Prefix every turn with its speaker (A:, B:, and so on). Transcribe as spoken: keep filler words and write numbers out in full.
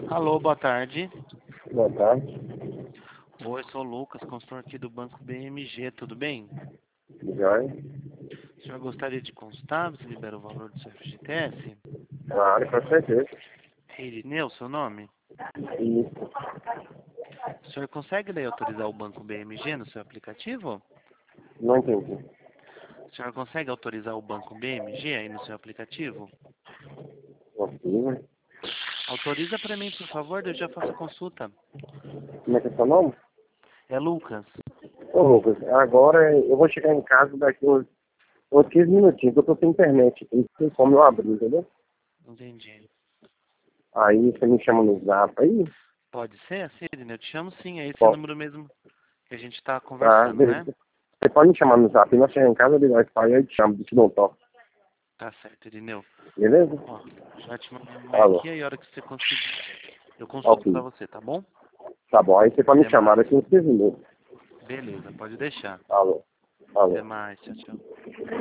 A: Alô, boa tarde.
B: Boa tarde.
A: Oi, sou o Lucas, consultor aqui do Banco B M G, tudo bem?
B: Joia.
A: O senhor gostaria de consultar? Você libera o valor do seu F G T S?
B: Claro, com certeza.
A: Irineu, seu nome?
B: Isso.
A: O senhor consegue daí autorizar o Banco B M G no seu aplicativo?
B: Não entendi.
A: O senhor consegue autorizar o Banco B M G aí no seu aplicativo?
B: Consigo.
A: Autoriza para mim, por favor, eu já faço a consulta.
B: Como é que é seu nome?
A: É Lucas.
B: Ô, Lucas, agora eu vou chegar em casa daqui uns, uns quinze minutinhos, que eu tô sem internet aqui, não tem como eu abrir, entendeu?
A: Entendi.
B: Aí você me chama no zap aí?
A: Pode ser assim, Irineu? Eu te chamo sim, é esse
B: Ó,
A: número mesmo que a gente está
B: tá,
A: conversando, né?
B: beleza. Você pode me chamar no zap, nós chegamos em casa, eu ligo o Wi-Fi, aí eu te chamo, te dou um toque.
A: Tá certo, Irineu.
B: Beleza?
A: Ó, já te mandei um oi
B: Alô.
A: aqui, aí a hora que você conseguir, eu consulto
B: Ok.
A: pra você, tá bom?
B: Tá bom, aí você pode me
A: Até
B: chamar
A: mais.
B: daqui uns quinze minutos.
A: Beleza, pode deixar.
B: Alô.
A: Até
B: Alô.
A: mais, tchau, tchau.